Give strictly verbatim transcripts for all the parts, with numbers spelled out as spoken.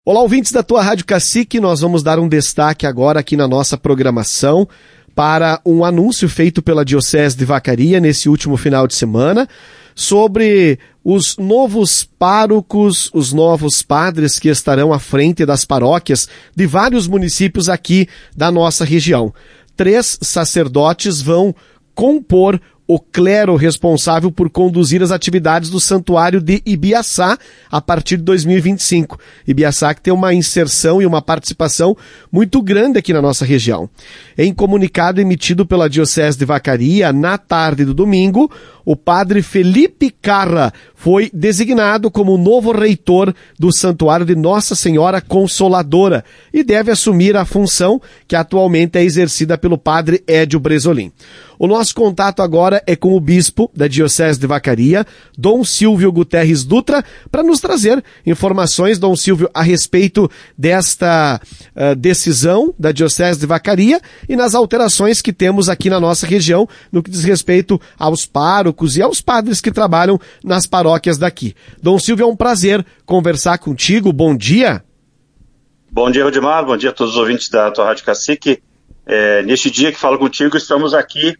Olá, ouvintes da tua Rádio Cacique, nós vamos dar um destaque agora aqui na nossa programação para um anúncio feito pela Diocese de Vacaria nesse último final de semana sobre os novos párocos, os novos padres que estarão à frente das paróquias de vários municípios aqui da nossa região. Três sacerdotes vão compor o clero responsável por conduzir as atividades do Santuário de Ibiaçá a partir de dois mil e vinte e cinco. Ibiaçá que tem uma inserção e uma participação muito grande aqui na nossa região. Em comunicado emitido pela Diocese de Vacaria, na tarde do domingo, o padre Felipe Carra foi designado como novo reitor do Santuário de Nossa Senhora Consoladora e deve assumir a função que atualmente é exercida pelo padre Edio Bresolim. O nosso contato agora é com o bispo da Diocese de Vacaria, Dom Silvio Guterres Dutra, para nos trazer informações, Dom Silvio, a respeito desta uh, decisão da Diocese de Vacaria e nas alterações que temos aqui na nossa região no que diz respeito aos párocos e aos padres que trabalham nas paróquias daqui. Dom Silvio, é um prazer conversar contigo. Bom dia. Bom dia, Rodimar. Bom dia a todos os ouvintes da tua Rádio Cacique. É, neste dia que falo contigo, estamos aqui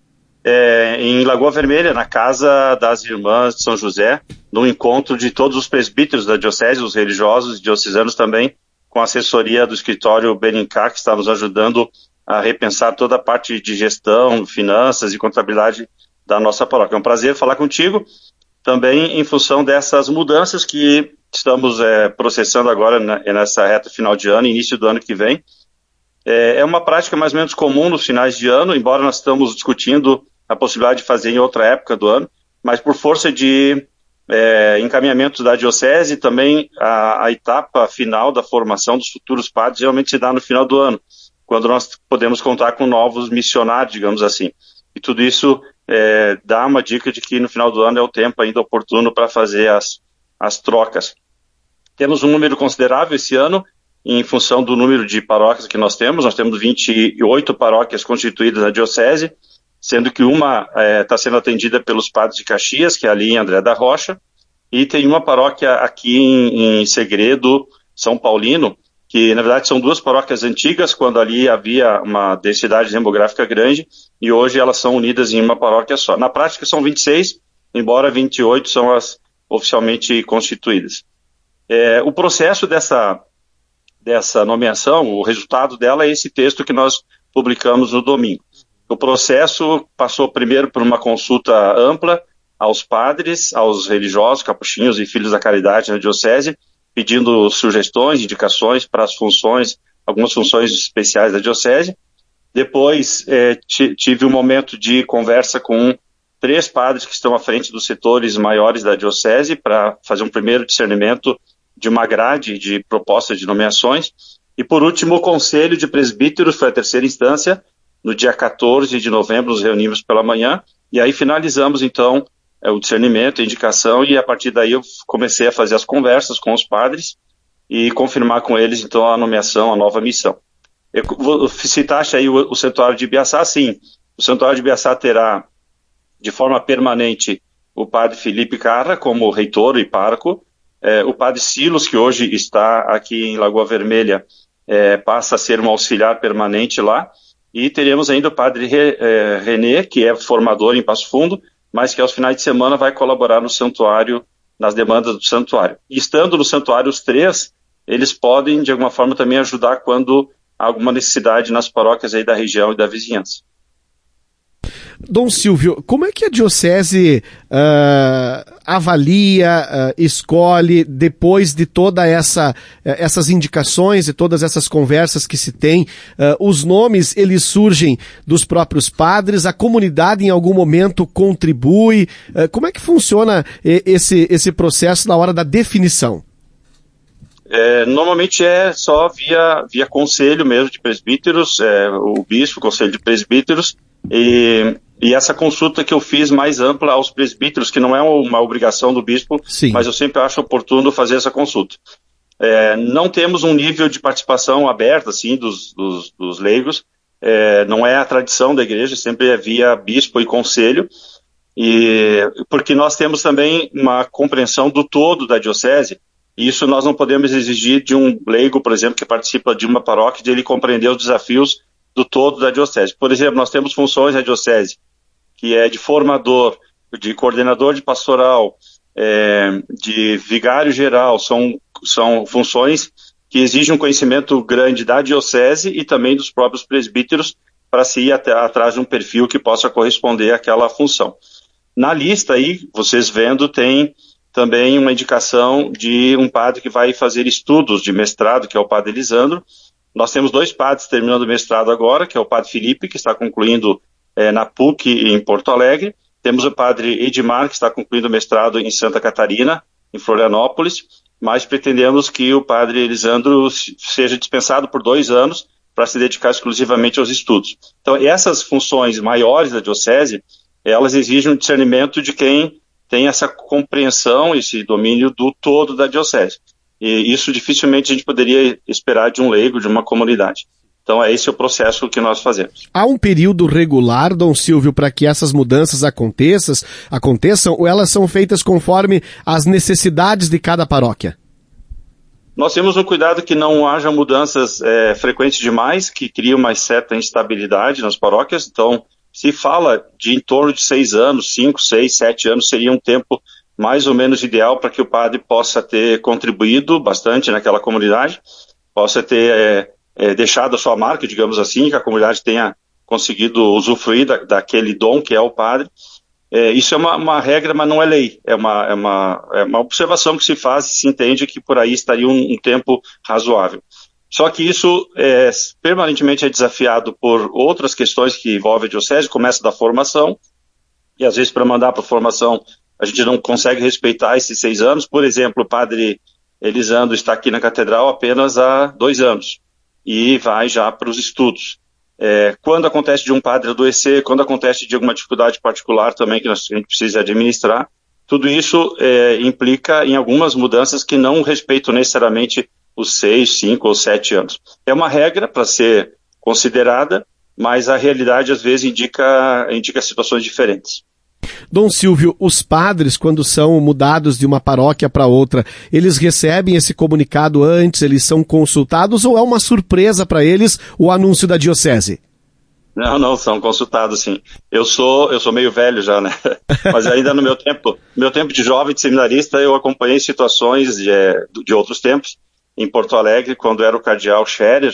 É, em Lagoa Vermelha, na Casa das Irmãs de São José, no encontro de todos os presbíteros da diocese, os religiosos e diocesanos também, com a assessoria do escritório Benincá, que está nos ajudando a repensar toda a parte de gestão, finanças e contabilidade da nossa paróquia. É um prazer falar contigo, também em função dessas mudanças que estamos é, processando agora nessa reta final de ano, início do ano que vem. É, é uma prática mais ou menos comum nos finais de ano, embora nós estamos discutindo a possibilidade de fazer em outra época do ano, mas por força de é, encaminhamentos da diocese, também a, a etapa final da formação dos futuros padres geralmente se dá no final do ano, quando nós podemos contar com novos missionários, digamos assim. E tudo isso é, dá uma dica de que no final do ano é o tempo ainda oportuno para fazer as, as trocas. Temos um número considerável esse ano, em função do número de paróquias que nós temos. Nós temos vinte e oito paróquias constituídas na diocese, sendo que uma está é, sendo atendida pelos padres de Caxias, que é ali em André da Rocha, e tem uma paróquia aqui em, em Segredo, São Paulino, que na verdade são duas paróquias antigas, quando ali havia uma densidade demográfica grande, e hoje elas são unidas em uma paróquia só. Na prática são vinte e seis, embora vinte e oito são as oficialmente constituídas. É, o processo dessa, dessa nomeação, o resultado dela é esse texto que nós publicamos no domingo. O processo passou primeiro por uma consulta ampla aos padres, aos religiosos, capuchinhos e filhos da caridade na diocese, pedindo sugestões, indicações para as funções, algumas funções especiais da diocese. Depois eh, tive um momento de conversa com três padres que estão à frente dos setores maiores da diocese para fazer um primeiro discernimento de uma grade de propostas de nomeações. E por último, o Conselho de Presbíteros foi a terceira instância. No dia quatorze de novembro nos reunimos pela manhã e aí finalizamos então o discernimento, a indicação, e a partir daí eu comecei a fazer as conversas com os padres e confirmar com eles então a nomeação, a nova missão. Eu vou citar aí o, o Santuário de Ibiaçá, sim. O Santuário de Ibiaçá terá de forma permanente o padre Felipe Carra como reitor e pároco, é, o padre Silos, que hoje está aqui em Lagoa Vermelha, é, passa a ser um auxiliar permanente lá. E teremos ainda o padre René, que é formador em Passo Fundo, mas que aos finais de semana vai colaborar no santuário, nas demandas do santuário. E estando no santuário os três, eles podem de alguma forma também ajudar quando há alguma necessidade nas paróquias aí da região e da vizinhança. Dom Silvio, como é que a diocese uh, avalia, uh, escolhe, depois de toda essa, uh, essas indicações e todas essas conversas que se tem, uh, os nomes, eles surgem dos próprios padres, a comunidade em algum momento contribui, uh, como é que funciona esse, esse processo na hora da definição? É, normalmente é só via, via conselho mesmo de presbíteros, é, o bispo, o conselho de presbíteros, e, e essa consulta que eu fiz mais ampla aos presbíteros, que não é uma obrigação do bispo, Sim. mas eu sempre acho oportuno fazer essa consulta. É, não temos um nível de participação aberta, assim, dos, dos, dos leigos, é, não é a tradição da igreja, sempre é via bispo e conselho, e, porque nós temos também uma compreensão do todo da diocese, E isso nós não podemos exigir de um leigo, por exemplo, que participa de uma paróquia, de ele compreender os desafios do todo da diocese. Por exemplo, nós temos funções na diocese, que é de formador, de coordenador de pastoral, é, de vigário geral, são, são funções que exigem um conhecimento grande da diocese e também dos próprios presbíteros para se ir até, atrás de um perfil que possa corresponder àquela função. Na lista aí, vocês vendo, tem também uma indicação de um padre que vai fazer estudos de mestrado, que é o padre Elisandro. Nós temos dois padres terminando o mestrado agora, que é o padre Felipe, que está concluindo é, na P U C em Porto Alegre. Temos o padre Edmar, que está concluindo o mestrado em Santa Catarina, em Florianópolis, mas pretendemos que o padre Elisandro seja dispensado por dois anos para se dedicar exclusivamente aos estudos. Então, essas funções maiores da diocese, elas exigem um discernimento de quem tem essa compreensão, esse domínio do todo da diocese. E isso dificilmente a gente poderia esperar de um leigo, de uma comunidade. Então, é esse o processo que nós fazemos. Há um período regular, Dom Silvio, para que essas mudanças aconteçam, aconteçam, ou elas são feitas conforme as necessidades de cada paróquia? Nós temos um cuidado que não haja mudanças é, frequentes demais, que criam uma certa instabilidade nas paróquias. Então, se fala de em torno de seis anos, cinco, seis, sete anos, seria um tempo mais ou menos ideal para que o padre possa ter contribuído bastante naquela comunidade, possa ter é, é, deixado a sua marca, digamos assim, que a comunidade tenha conseguido usufruir da, daquele dom que é o padre. É, isso é uma, uma regra, mas não é lei. É uma, é, uma, é uma observação que se faz e se entende que por aí estaria um, um tempo razoável. Só que isso é, permanentemente é desafiado por outras questões que envolvem a diocese, começa da formação, e às vezes para mandar para a formação a gente não consegue respeitar esses seis anos. Por exemplo, o padre Elisandro está aqui na catedral apenas há dois anos, e vai já para os estudos. É, quando acontece de um padre adoecer, quando acontece de alguma dificuldade particular também que nós, a gente precisa administrar, tudo isso é, implica em algumas mudanças que não respeitam necessariamente os seis, cinco ou sete anos. É uma regra para ser considerada, mas a realidade às vezes indica, indica situações diferentes. Dom Silvio, os padres, quando são mudados de uma paróquia para outra, eles recebem esse comunicado antes, eles são consultados ou é uma surpresa para eles o anúncio da diocese? Não, não, são consultados sim. Eu sou, eu sou meio velho já, né? Mas ainda no meu tempo, meu tempo de jovem, de seminarista, eu acompanhei situações de, de outros tempos, em Porto Alegre, quando era o cardeal Scherer,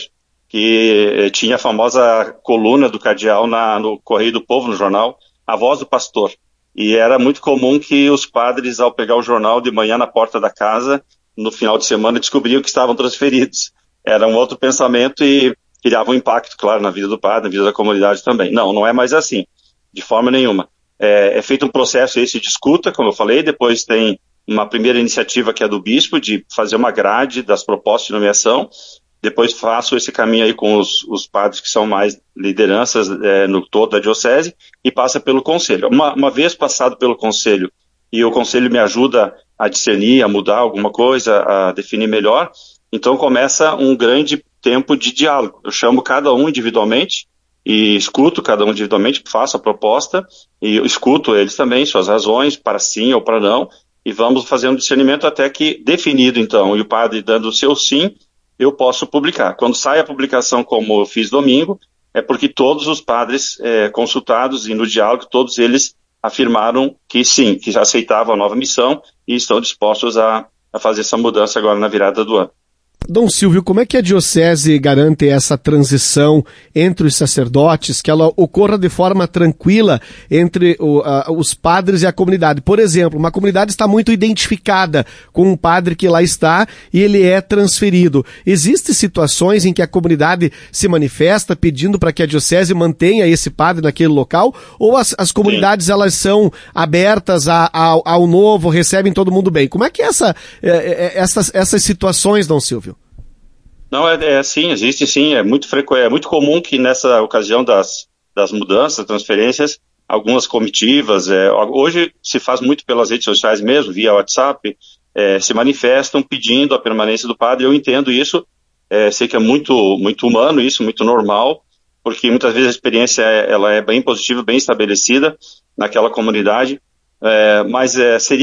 que tinha a famosa coluna do cardeal na, no Correio do Povo, no jornal, A Voz do Pastor. E era muito comum que os padres, ao pegar o jornal de manhã na porta da casa, no final de semana, descobriam que estavam transferidos. Era um outro pensamento e criava um impacto, claro, na vida do padre, na vida da comunidade também. Não, não é mais assim, de forma nenhuma. É, é feito um processo esse de escuta, como eu falei, depois tem uma primeira iniciativa que é do bispo, de fazer uma grade das propostas de nomeação. Depois faço esse caminho aí com os, os padres que são mais lideranças é, no todo da diocese e passa pelo conselho. Uma, uma vez passado pelo conselho e o conselho me ajuda a discernir, a mudar alguma coisa, a definir melhor, então começa um grande tempo de diálogo. Eu chamo cada um individualmente e escuto cada um individualmente, faço a proposta e eu escuto eles também, suas razões para sim ou para não, e vamos fazendo discernimento até que, definido então, e o padre dando o seu sim, eu posso publicar. Quando sai a publicação, como eu fiz domingo, é porque todos os padres é, consultados e no diálogo, todos eles afirmaram que sim, que já aceitavam a nova missão e estão dispostos a, a fazer essa mudança agora na virada do ano. Dom Silvio, como é que a diocese garante essa transição entre os sacerdotes, que ela ocorra de forma tranquila entre o, a, os padres e a comunidade? Por exemplo, uma comunidade está muito identificada com um padre que lá está e ele é transferido. Existem situações em que a comunidade se manifesta pedindo para que a diocese mantenha esse padre naquele local? Ou as, as comunidades elas são abertas a, a, ao novo, recebem todo mundo bem? Como é que é essa, é, é, essas, essas situações, Dom Silvio? Não, é, é sim, existe sim, é muito frequente, é muito comum que nessa ocasião das, das mudanças, transferências, algumas comitivas, é, hoje se faz muito pelas redes sociais mesmo, via WhatsApp, é, se manifestam pedindo a permanência do padre. Eu entendo isso, é, sei que é muito, muito humano isso, muito normal, porque muitas vezes a experiência é, ela é bem positiva, bem estabelecida naquela comunidade, é, mas é, seria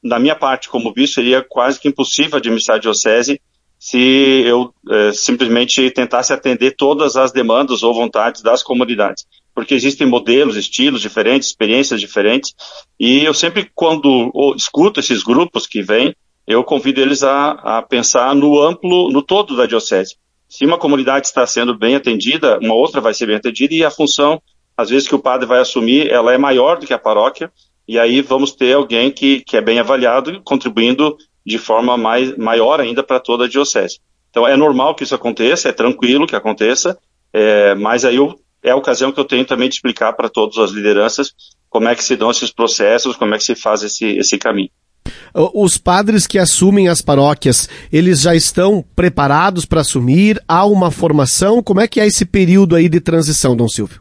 da minha parte como bispo, seria quase que impossível administrar a diocese se eu é, simplesmente tentasse atender todas as demandas ou vontades das comunidades. Porque existem modelos, estilos diferentes, experiências diferentes, e eu sempre, quando escuto esses grupos que vêm, eu convido eles a, a pensar no amplo, no todo da diocese. Se uma comunidade está sendo bem atendida, uma outra vai ser bem atendida, e a função, às vezes, que o padre vai assumir, ela é maior do que a paróquia, e aí vamos ter alguém que, que é bem avaliado, contribuindo de forma mais, maior ainda para toda a diocese. Então é normal que isso aconteça, é tranquilo que aconteça, é, mas aí eu, é a ocasião que eu tenho também de explicar para todas as lideranças como é que se dão esses processos, como é que se faz esse, esse caminho. Os padres que assumem as paróquias, eles já estão preparados para assumir? Há uma formação? Como é que é esse período aí de transição, Dom Silvio?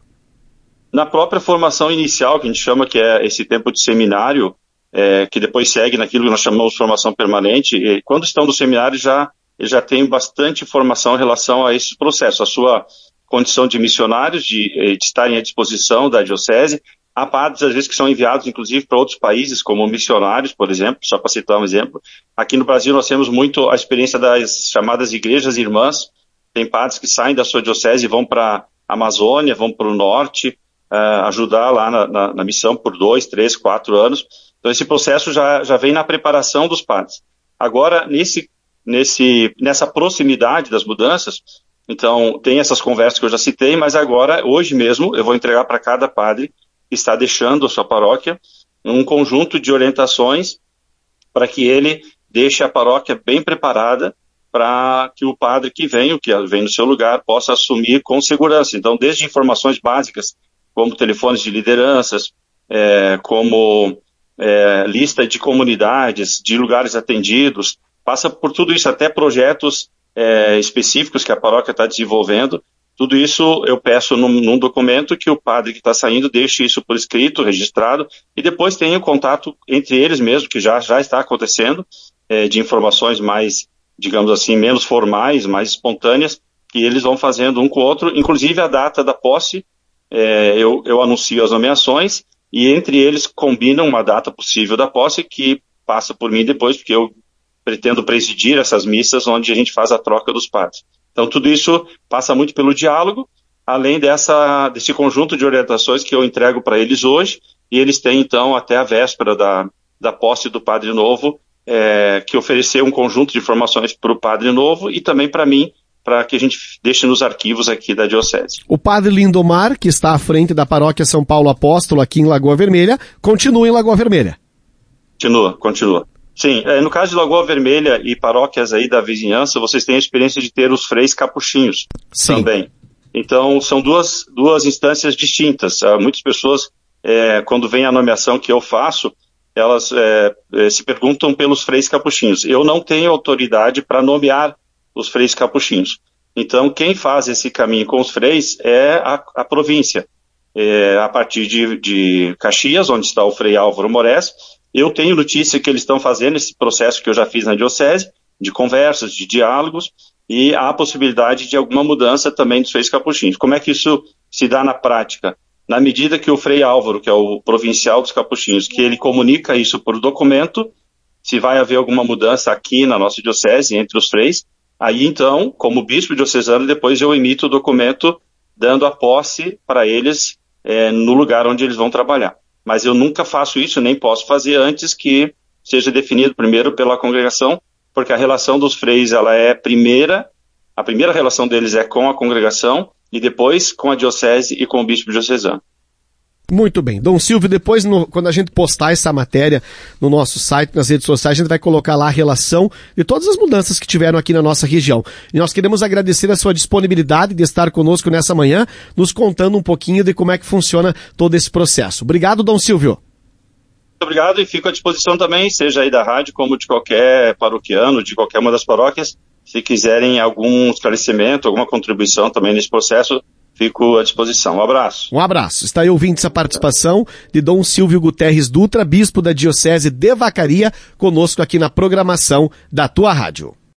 Na própria formação inicial, que a gente chama que é esse tempo de seminário, É, que depois segue naquilo que nós chamamos de formação permanente, e quando estão no seminário já, já tem bastante informação em relação a esses processos, a sua condição de missionários, de, de estarem à disposição da diocese. Há padres, às vezes, que são enviados, inclusive, para outros países, como missionários, por exemplo, só para citar um exemplo. Aqui no Brasil nós temos muito a experiência das chamadas igrejas irmãs. Tem padres que saem da sua diocese e vão para a Amazônia, vão para o norte, uh, ajudar lá na, na, na missão por dois, três, quatro anos. Então, esse processo já, já vem na preparação dos padres. Agora, nesse, nesse, nessa proximidade das mudanças, então, tem essas conversas que eu já citei, mas agora, hoje mesmo, eu vou entregar para cada padre que está deixando a sua paróquia um conjunto de orientações para que ele deixe a paróquia bem preparada para que o padre que vem, o que vem no seu lugar, possa assumir com segurança. Então, desde informações básicas, como telefones de lideranças, é, como... É, lista de comunidades, de lugares atendidos, passa por tudo isso, até projetos é, específicos que a paróquia está desenvolvendo. Tudo isso eu peço num, num documento que o padre que está saindo deixe isso por escrito, registrado, e depois tenha contato entre eles mesmo, que já, já está acontecendo, é, de informações mais, digamos assim, menos formais, mais espontâneas, que eles vão fazendo um com o outro, inclusive a data da posse, é, eu, eu anuncio as nomeações, e entre eles combinam uma data possível da posse que passa por mim depois, porque eu pretendo presidir essas missas onde a gente faz a troca dos padres. Então tudo isso passa muito pelo diálogo, além dessa, desse conjunto de orientações que eu entrego para eles hoje, e eles têm então até a véspera da, da posse do padre novo, é, que oferecer um conjunto de informações para o padre novo e também para mim, para que a gente deixe nos arquivos aqui da diocese. O padre Lindomar, que está à frente da paróquia São Paulo Apóstolo aqui em Lagoa Vermelha, continua em Lagoa Vermelha. Continua, continua. Sim, no caso de Lagoa Vermelha e paróquias aí da vizinhança, vocês têm a experiência de ter os freis capuchinhos. Sim. Também. Então, são duas, duas instâncias distintas. Muitas pessoas, é, quando vem a nomeação que eu faço, elas é, se perguntam pelos freis capuchinhos. Eu não tenho autoridade para nomear os freis capuchinhos. Então, quem faz esse caminho com os freis é a, a província. É, a partir de, de Caxias, onde está o frei Álvaro Moraes, eu tenho notícia que eles estão fazendo esse processo que eu já fiz na diocese, de conversas, de diálogos, e há a possibilidade de alguma mudança também dos freis capuchinhos. Como é que isso se dá na prática? Na medida que o frei Álvaro, que é o provincial dos capuchinhos, que ele comunica isso por documento, se vai haver alguma mudança aqui na nossa diocese, entre os freis, aí, então, como bispo diocesano, depois eu emito o documento dando a posse para eles é, no lugar onde eles vão trabalhar. Mas eu nunca faço isso, nem posso fazer antes que seja definido primeiro pela congregação, porque a relação dos freis, ela é primeira, a primeira relação deles é com a congregação e depois com a diocese e com o bispo diocesano. Muito bem. Dom Silvio, depois, no, quando a gente postar essa matéria no nosso site, nas redes sociais, a gente vai colocar lá a relação de todas as mudanças que tiveram aqui na nossa região. E nós queremos agradecer a sua disponibilidade de estar conosco nessa manhã, nos contando um pouquinho de como é que funciona todo esse processo. Obrigado, Dom Silvio. Muito obrigado e fico à disposição também, seja aí da rádio, como de qualquer paroquiano, de qualquer uma das paróquias. Se quiserem algum esclarecimento, alguma contribuição também nesse processo, fico à disposição. Um abraço. Um abraço. Está aí ouvindo a participação de Dom Silvio Guterres Dutra, bispo da Diocese de Vacaria, conosco aqui na programação da tua rádio.